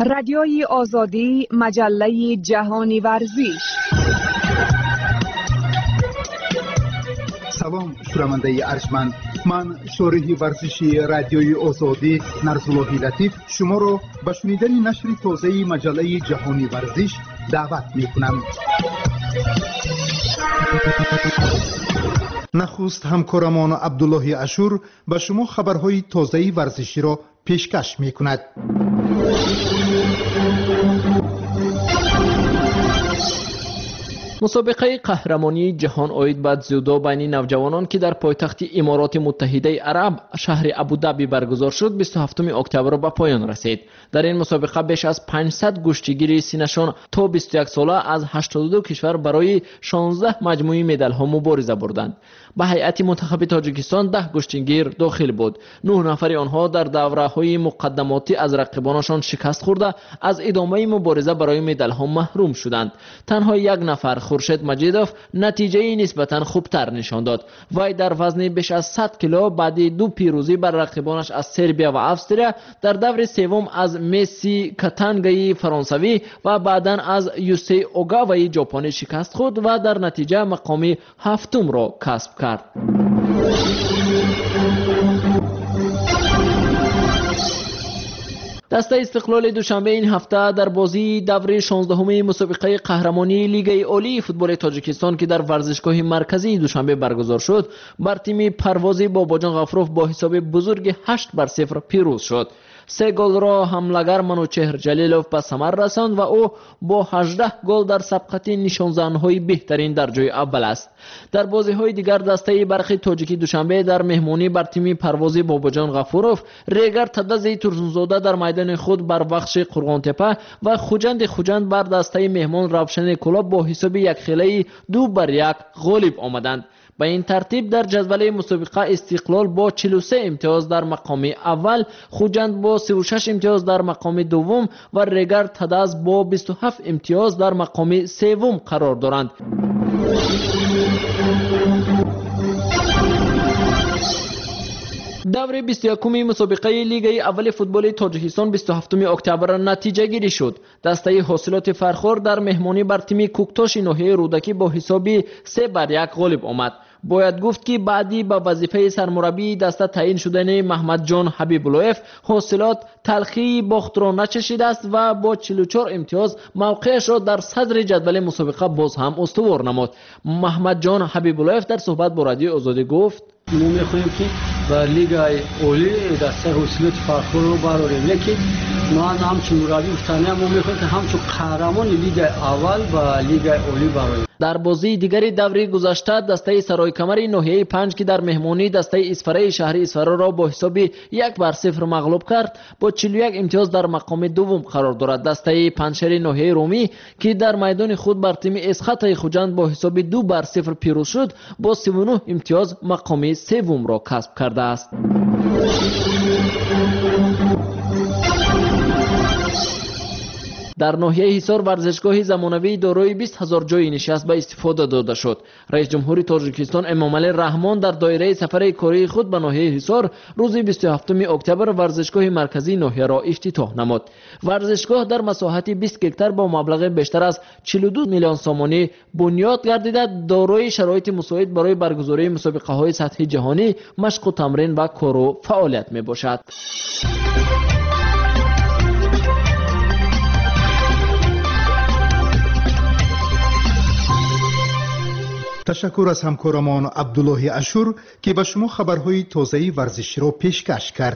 رادیوی آزادی، مجله جهانی ورزش. سلام شنونده ارجمند، من شارح ورزشی رادیوی آزادی نرسولوهی لطیف شما را به شنیدن نشر تازه مجله جهانی ورزش دعوت می‌کنم. نخست همکارمان عبدالله اشور به شما خبرهای تازه ورزشی را پیشکش می‌کند. مسابقه قهرمانی جهان عاید به زودو بین نوجوانان که در پایتخت امارات متحده عرب شهر ابودابی برگزار شد 27 اکتبر به پایان رسید. در این مسابقه بیش از 500 گشتیگیر سینشان تا 21 ساله از 82 کشور برای 16 مجموعه مدال ها مبارزه بردند. به هیئت منتخب تاجیکستان 10 گشتیگیر داخل بود. 9 نفر آنها در دوره های مقدماتی از رقیبانشان شکست خورده از ادامه مبارزه برای مدال ها محروم شدند. تنها یک نفر خورشید مجیدوف نتیجه نسبتا خوبتر نشان داد. وی در وزن بیش از 100 کیلو بعد 2 پیروزی بر رقیبانش از سربیا و افسریا در دور سوم از مسی کاتانگای فرانسوی و بعداً از یوسی اوگاوای ژاپنی شکست خورد و در نتیجه مقام هفتم را کسب کرد. دسته استقلال دوشنبه این هفته در بازی دور 16 مسابقه قهرمانی لیگ عالی فوتبال تاجیکستان که در ورزشگاه مرکزی دوشنبه برگزار شد بر تیم پروازی باباجان غفروف با حساب بزرگ 8-0 پیروز شد. 3 گل را حمله‌گر منوچهر جلیلوف به ثمر رساند و او با 18 گل در سبقت نشانزن‌های بهترین در جای اول است. در بازی‌های دیگر دسته برخی تاجیکی دوشنبه در مهمانی بر تیم پروازی باباجان غفوروف ریگر تدزی تورسونزاده در میدان خود بر بخش قرغانتپه و خوجند بر دسته مهمان روشن کلاب با حساب 1-1 غالب آمدند. به این ترتیب در جدول مسابقه استقلال با 43 امتیاز در مقام اول، خوجند با 36 امتیاز در مقام دوم و ریگر تدز با 27 امتیاز در مقام سوم قرار دارند. دور 21 مسابقه لیگ اول فوتبال تاجیکستان 27 اکتبر نتیجه گیری شد. دسته حاصلات فرخور در مهمانی بر تیم کوکتاش ناحیه رودکی با حساب 3-1 غالب آمد. باید گفت که بعدی به وظیفه سرمربی دسته تعیین شدن محمد جان حبیب‌اللهیف حاصلات تلخی باخت را نچشیده است و با 44 امتیاز موقعش را در صدر جدول مسابقه باز هم استوار نمود. محمد جان حبیب‌اللهیف در صحبت با رادیو آزادی گفت: ما می‌خواهیم که با لیگ عالی دسته حاصلات فرخور رو براریم، لیکن ما همچون مربی افتانه ما می‌خواهیم که همچون قهرمان لیگ اول و لیگ عالی براریم. در بازی دیگری دوره گذشته دسته سرای کمر ناحیه 5 که در مهمانی دسته اسفره شهر اسفره را با حساب 1-0 مغلوب کرد با 41 امتیاز در مقام دوم قرار دارد. دسته پنشر ناحیه رومی که در میدان خود بر تیم اسخط خوجند با حساب 2-0 پیروز شد با 39 امتیاز مقام سوم را کسب کرده است. در ناحیه حصار ورزشگاه زمانوی دارای 20,000 جای نشست به استفاده داده شد. رئیس جمهوری تاجیکستان امامعلی رحمان در دایره سفر کاری خود به ناحیه حصار روز 27 اکتبر ورزشگاه مرکزی ناحیه را افتتاح نمود. ورزشگاه در مساحت 20 هکتار با مبلغ بیشتر از 42 میلیون سومانی بنیاد گردیده دارای شرایط مساعد برای برگزاری مسابقه‌های سطح جهانی، مشق و تمرین و کار و فعالیت میباشد. تشکر از همکارمان عبدالله اشور که به شما خبرهای تازه ورزشی را پیشکش کرد.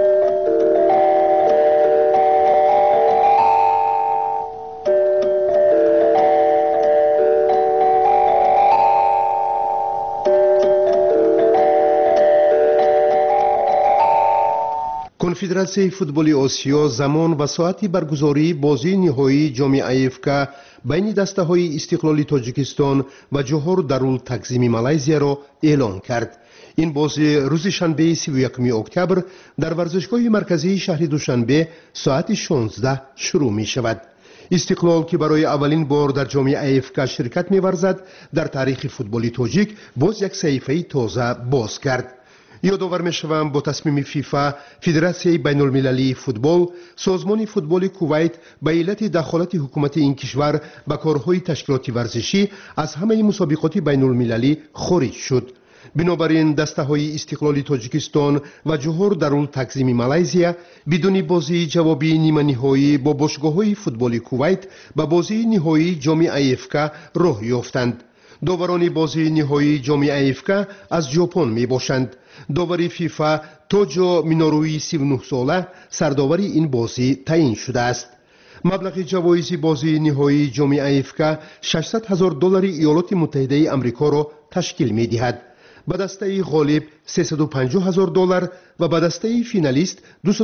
کنفدراسیون فوتبال آسیا زمان و ساعت برگزاری بازی نهایی جام افک بین دسته های استقلال تاجیکستان و جوهر دارول تکزیمی مالزیا را اعلان کرد. این بازی روز شنبه 31 اکتبر در ورزشگاه مرکزی شهر دوشنبه ساعت 16 شروع می شود. استقلال که برای اولین بار در جام افک شرکت می ورزد در تاریخ فوتبال تاجیک باز یک صحیفه تازه باز کرد. یادآور می‌شوم با تصمیم فیفا فدراسیای بین‌المللی فوتبال سازمان فوتبال کویت به علت دخالت حکومت این کشور به کارهای تشکیلاتی ورزشی از همه مسابقات بین‌المللی خارج شد. بنابراین دسته‌های استقلالی تاجیکستان و جوهر درول تقسیم مالزیا بدون بازی جوابی نیمه نهایی با باشگاه‌های فوتبال کویت به بازی نهایی جام آی‌اف راه یافتند. داوران بازی نهایی جام آی‌اف از ژاپن میباشند. داور فیفا توجو مینوروی 39 ساله سرداور این بازی تعیین شده است. مبلغ جوایز بازی نهایی جام آی‌اف $600,000 ایالات متحده آمریکا را تشکیل می‌دهد. به دسته غالب $350,000 و به دسته فینالیست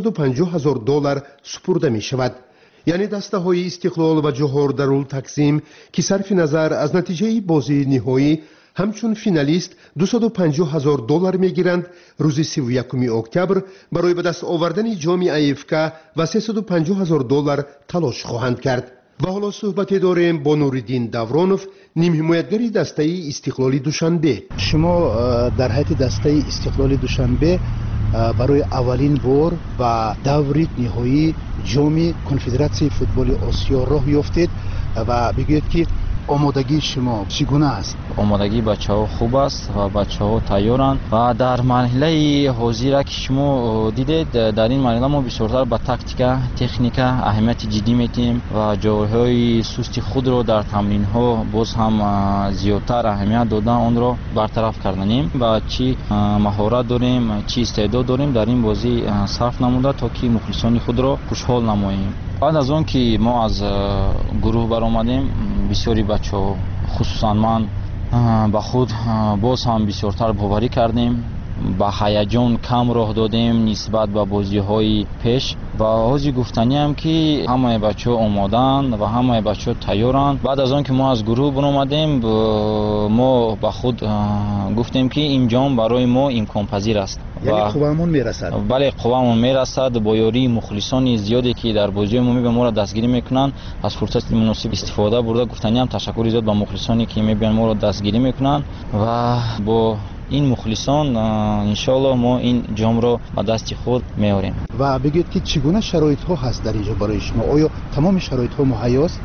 $250,000 سپرده می شود. یعنی دسته های استقلال و جوهر درول تقسیم که صرف نظر از نتیجه بازی نهایی همچون فینالیست $250,000 می گیرند روز 31 اکتبر برای به دست آوردن جام آی‌اف و $350,000 تلاش خواهند کرد. و حالا صحبتی داریم با نوریدین دورانوف، نیم حمایتگری دسته استقلالی دوشنبه. شما در حیات دسته استقلالی دوشنبه برای اولین بار و دور نهایی جام کنفدراسیون فوتبال آسیا راه یافتید و بگویید که آمادگی شما چگونه است؟ آمادگی بچه‌ها خوب است و بچه‌ها تیارند و در مرحله حاضر که شما دیدید در این مرحله ما بسیارتر به تاکتیک، تکنیک اهمیت جدی میدیم و جوهرهای سستی خود را در تمرین‌ها باز هم زیادتر اهمیت دادن آن را برطرف کردیم و چی مهارت داریم چی استعداد داریم در این بازی صرف نموده تا که مخلصان خود را خوشحال نماییم. بعد از اون که ما از گروه برآمدیم بسیاری بچه‌ها خصوصا من با خود باز هم بسیارتر باوری کردیم، با هیجان کم راه دادیم نسبت به بازی‌های پیش و حاضر گفتنی هم که همه بچه‌ها آمادن و همه بچه‌ها تیارن. بعد از آن که ما از گروه برآمدیم ما با خود گفتیم که این جام برای ما امکان پذیر است. یعنی قوامون میرسد. بله قوامون میرسد. با یاری مخلصان زیادی که در بازی ما ما را دستگیری میکنن از فرصت مناسب استفاده برده گفتنی هم تشکر زیاد به مخلصانی که میبینن ما را دستگیری میکنن و با این مخلصان انشالله ما این جام را به دست خود میاریم. و بگید که چگونه شرایط ها هست در اینجا برای شما؟ آیا تمام شرایط ها مهیاست؟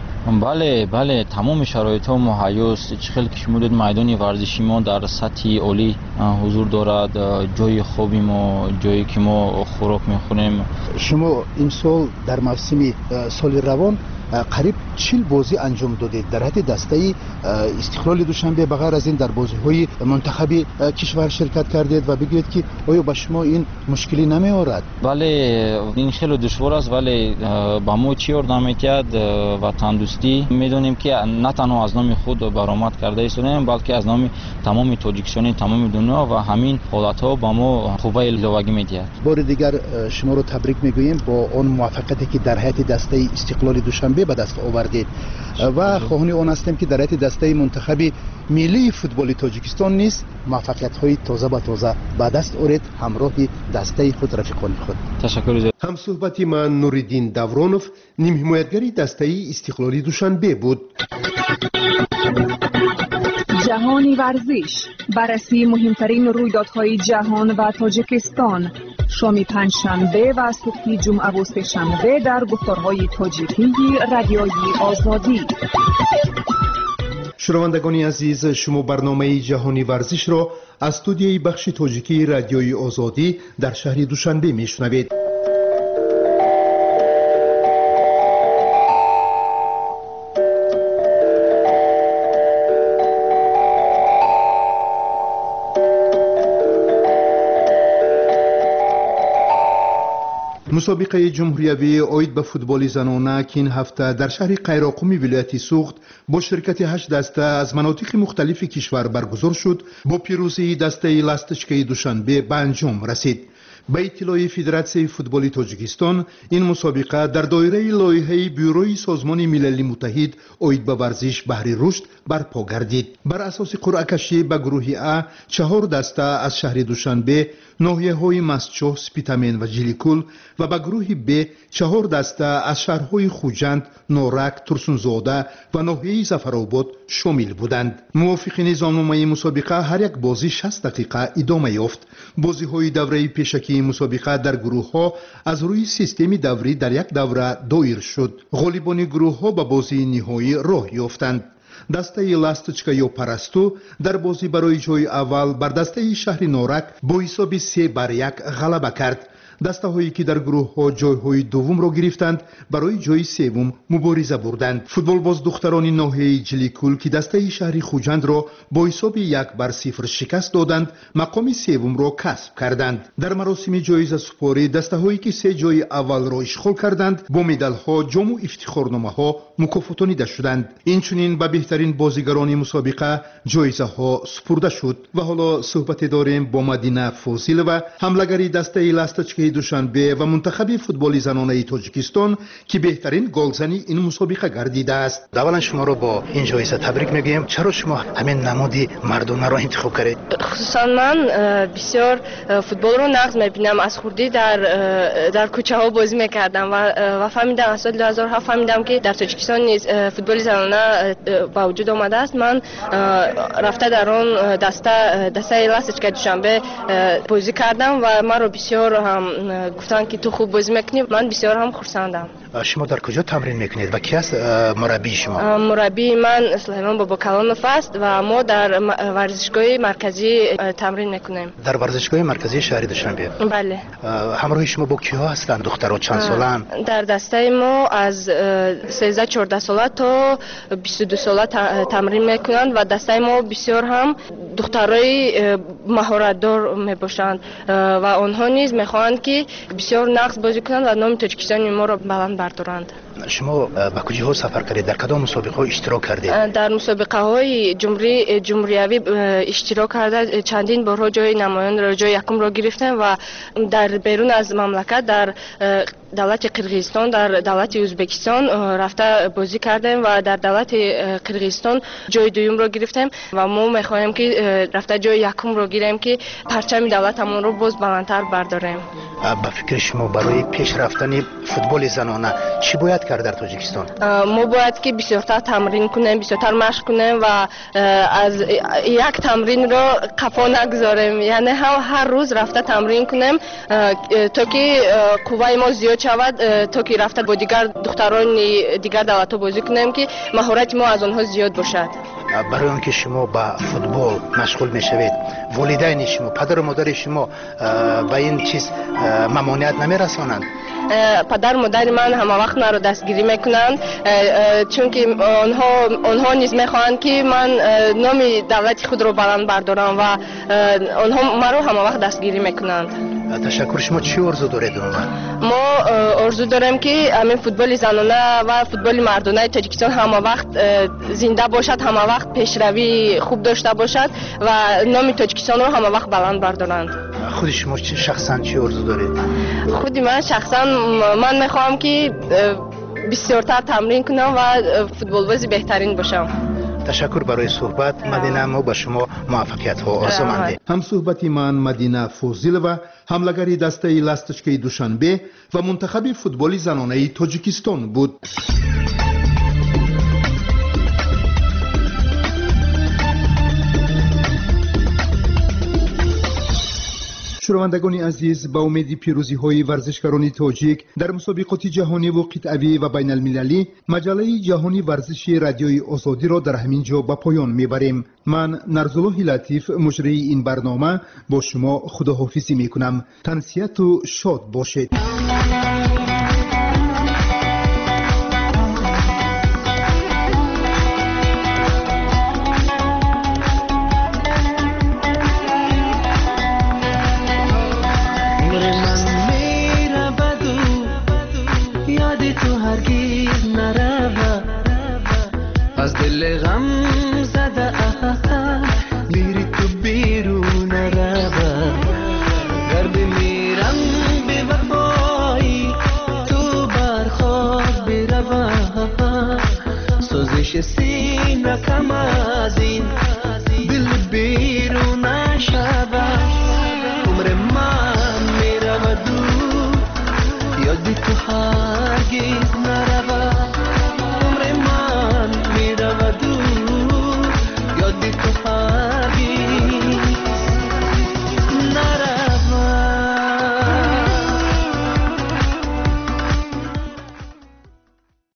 بله تمام شرایط ها مهیاست. چخیل که شما دید میدان ورزشی ما در سطح عالی حضور دارد، جای خوبی ما جایی که ما خوراک میخوریم. شما این سال در موسم سال روان قریب 40 بازی انجام دادید در حد دسته استقلال دوشنبه. بغیر از این در بازی‌های منتخبی کشور شرکت کردید و بگویید که آیا به شما این مشکلی نمی‌آورد؟ بله این خیلی دشوار است ولی با ما چی یاردم می‌کرد و تندرستی می‌دونیم که نه تنها از نام خود برآمد کرده ایستیم بلکه از نام تمام تاجیکستان تمام دنیا و همین حالت‌ها با ما خوبه الوگی می‌دهد. بار دیگر شما رو تبریک می‌گوییم با اون موفقیتی که در حد دسته استقلال دوشنبه به دست آوردید و خواهان آن هستیم که در حد دسته منتخب ملی فوتبال تاجیکستان نیز موفقیت‌های تازه به تازه به دست آورید همراه دسته خود رفیقان خود. تشکر. هم صحبتی من نوریدین دورانوف نیم حمایتگری دسته استقلالی دوشنبه بود. جهانی ورزش، بررسی مهمترین رویدادهای جهان و تاجیکستان، شام پنجشنبه و صبح جمعه و سه‌شنبه در گفتارهای تاجیکی رادیوی آزادی. شنوندگان عزیز، شما برنامه جهانی ورزش را از استودیوی بخش تاجیکی رادیوی آزادی در شهر دوشنبه میشنوید. مسابقه جمهوریوی اید به فوتبال زنانه که این هفته در شهر قیراقمی ولایت سوخت با شرکت 8 دسته از مناطق مختلف کشور برگزار شد با پیروزی دسته لستشکی دوشنبه به انجام رسید. ба иттилои федератсияи футболи тоҷикистон ин мусобиқа дар доираи лоиҳаи бюрои созмони милали муттаҳид оид ба варзиш баҳри рушд барпо гардид. бар асоси қуръакашӣ ба гурӯҳи А 4 даста аз шаҳри душанбе, ноҳияҳои мастчоҳ, спитамен ва ҷиликул ва ба гурӯҳи Б 4 даста аз шаҳрҳои хуҷанд, норак, турсунзода ва ноҳияи зафаробод шомил буданд. мувофиқи низомномаи мусобиқа ҳар як бозӣ 60 дақиқа идома ёфт. бозиҳои давраи пешакии мусобиқа дар гурӯҳҳо аз рӯи системи даврӣ дар як давра доир шуд. ғолибони гурӯҳҳо ба бозии ниҳоӣ роҳ ёфтанд. дастаи ласточка ё парасту дар бозӣ барои ҷои аввал бар дастаи шаҳри норак бо ҳисоби 3-1 ғалаба кард. дастаҳое ки дар гурӯҳҳо ҷойҳои дуввумро гирифтанд барои ҷои севум мубориза бурданд. футболбоз духтарони ноҳияи ҷиликул ки дастаи шаҳри хуҷандро бо ҳисоби 1-0 шикаст доданд, мақоми севумро касб карданд. дар маросими ҷоизасупорӣ дастаҳое ки 3 ҷои аввалро ишғол карданд бо медалҳо, ҷому ифтихорномаҳо мукофотонида шуданд. инчунин ба беҳтарин бозигарони мусобиқа ҷоизаҳо супурда шуд. ва ҳоло суҳбате дорем бо Мадина Фозилова, ҳамлагари дастаи ласточкаи душанбе ва мунтахаби футболи занонаи тоҷикистон ки беҳтарин голзани ин мусобиқа гардидааст. аввалан шуморо бо ин ҷоиза табрик мегӯем. чаро шумо ҳамин намуди мардонаро интихоб кардед? хусусан ман бисёр футболро нағз мебинам. аз хурдӣ дар кӯчаҳо бозӣ мекардам ва фаҳмидам аз соли 2007 фаҳмидам ки дар тоҷикистон низ футболи занона ба вуҷуд омадааст. ман рафта дар он дастаи ласточкаи душанбе бозӣ кардам ва маро бисёр гуфтанд ки ту хуб бозӣ мекунӣ. ман бисёр ҳам хурсандам. шумо дар куҷо тамрин мекунед ва ки аст мураббии шумо? мураббии ман Сулаймон Бобокалонов аст ва мо дар варзишгоҳи марказӣ тамрин мекунем. дар варзишгоҳи марказии шаҳри Душанбе? бале. ҳамроҳи шумо бо киҳо ҳастанд? духтаро чанд солаанд? дар дастаи мо аз 13-14 сола то 22 сола тамрин мекунанд ва дастаи мо бисёр ҳам духтарои маҳоратдор мебошанд ва онҳо низ мехоҳанд ки бисёр нағз бозӣ кунанд ва номи Тоҷикистони моро баланд бардоранд. шумо ба куҷаҳо сафар кардед? дар кадом мусобиқаҳо иштирок кардед? дар мусобиқаҳои ҷумҳуриявӣ иштирок карда чандин борҳо ҷои намоёнро, ҷои якумро гирифтем ва дар берун аз мамлакат дар давлати Қирғизистон, дар давлати Ӯзбекистон рафта бозӣ кардем ва дар давлати Қирғизистон ҷои дуюмро гирифтем ва мо мехоҳем ки рафта ҷои якумро гирем ки парчами давлатамонро боз баландтар бардорем. ба фикри шумо барои пеш рафтани футболи занона чӣ бояд кард дар Тоҷикистон? мо бояд ки бисёртар тамрин кунем, бисёртар машқ кунем ва аз як тамринро қафо нагзорем. яъне ҳар рӯз рафта тамрин кунем то ки қувваи мо зиёд шавад, то ки рафта бо дигар духтарони дигар давлатҳо бозӣ кунем ки маҳорати мо аз онҳо зиёд бошад. барои он ки шумо ба футбол машғул мешавед, волидайни шумо, падару модари шумо ба ин чиз мамоният намерасонанд? падар модари ман ҳама вақт маро дастгирӣ мекунанд, чунки онҳо низ мехоҳанд ки ман номи давлати худро баланд бардорам ва онҳо маро ҳама вақт дастгирӣ мекунанд. ташаккур. шумо чӣ орзу доред умуман? мо орзу дорем ки ҳамин футболи занона ва футболи мардонаи Тоҷикистон ҳама вақт зинда бошад, ҳама вақт пешравии хуб дошта бошад ва номи Тоҷикистонро ҳама вақт баланд бардоранд. худи шумо шахсан чӣ орзу доред? худи ман шахсан ман мехоҳам ки бисёртар тамрин кунам ва футболбози беҳтарин бошам. ташаккур барои суҳбат. Мадина, мо ба шумо муваффақиятҳо орзу мандем. ҳамсуҳбати ман Мадина Фозилова, ҳамлагари дастаи ласточкаи Душанбе ва мунтахаби футболи занонаи Тоҷикистон буд. шунавандагони азиз, ба умеди пирӯзиҳои варзишгарони тоҷик дар мусобиқоти ҷаҳониву қитъавӣ ва байналмилалӣ, маҷаллаи ҷаҳони варзиши радиои озодиро дар ҳамин ҷо ба поён мебарем. ман Нарзуллоҳи Латиф, муҷрии ин барнома, бо шумо худоҳофизӣ мекунам. тансияту шод бошед. میری تو بیرون روا گرد میرم شود سوزش سینه کم از این دل بیرون نشود عمر من میرود یاد تو